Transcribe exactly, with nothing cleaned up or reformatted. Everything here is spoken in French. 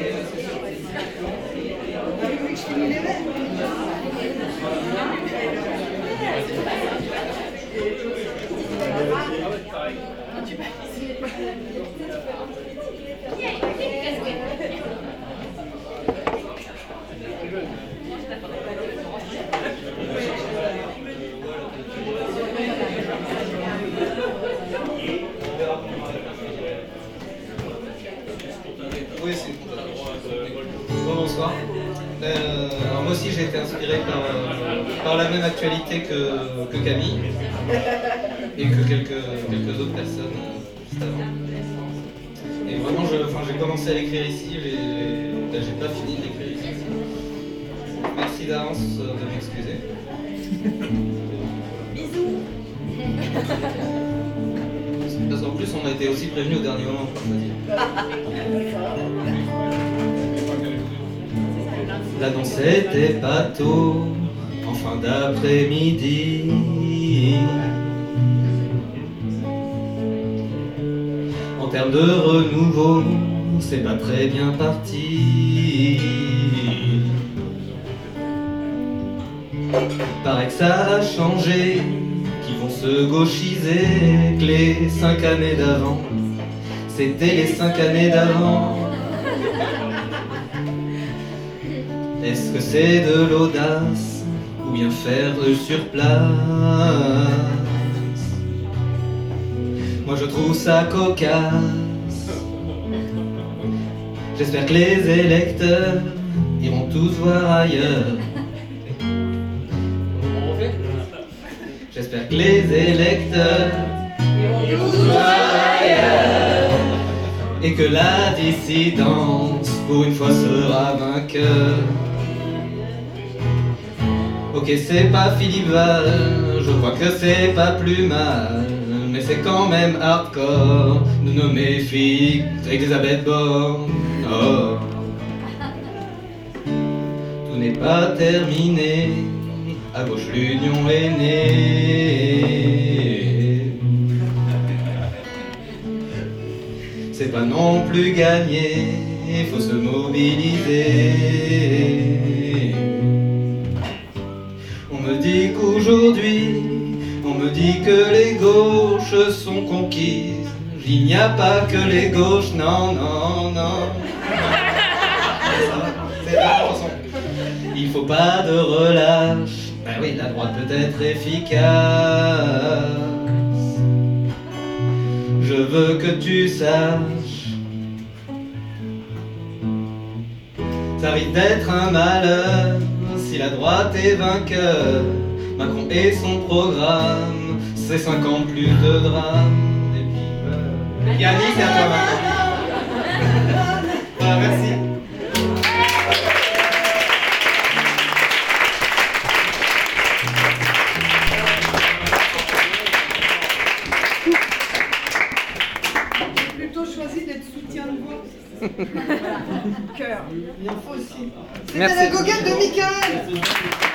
Oui, c'est bon, bonsoir. Euh, alors moi aussi j'ai été inspiré par, euh, par la même actualité que, que Camille et que quelques, quelques autres personnes euh, juste avant. Et vraiment je, enfin, j'ai commencé à l'écrire ici, j'ai, ben, j'ai pas fini de l'écrire ici. Merci d'avance euh, de m'excuser. Bisous. Parce qu'en plus on a été aussi prévenus au dernier moment pour choisir. La danse était pas tôt, en fin d'après-midi. En termes de renouveau, c'est pas très bien parti. Paraît que ça a changé, qu'ils vont se gauchiser, que les cinq années d'avant, c'était les cinq années d'avant. Est-ce que c'est de l'audace ou bien faire de surplace? Moi je trouve ça cocasse. J'espère que les électeurs iront tous voir ailleurs. J'espère que les électeurs iront tous voir ailleurs. Et que la dissidence pour une fois sera vainqueur. Ok, c'est pas Philippe Val, je crois que c'est pas plus mal, mais c'est quand même hardcore de nommer Philippe Elisabeth Borne. Oh. Tout n'est pas terminé, à gauche l'union est née. C'est pas non plus gagné, faut se mobiliser. On me dit qu'aujourd'hui, on me dit que les gauches sont conquises. Il n'y a pas que les gauches, non, non, non. C'est la chanson. Il faut pas de relâche. Ben oui, la droite peut être efficace. Je veux que tu saches, ça risque d'être un malheur si la droite est vainqueur. Macron et son programme, c'est cinq ans plus de drame. Et puis, euh... Yannick, c'est à toi maintenant. Voilà, merci. J'ai plutôt choisi d'être soutien de voix. Cœur. Il en faut aussi. C'était la goguette de Michael.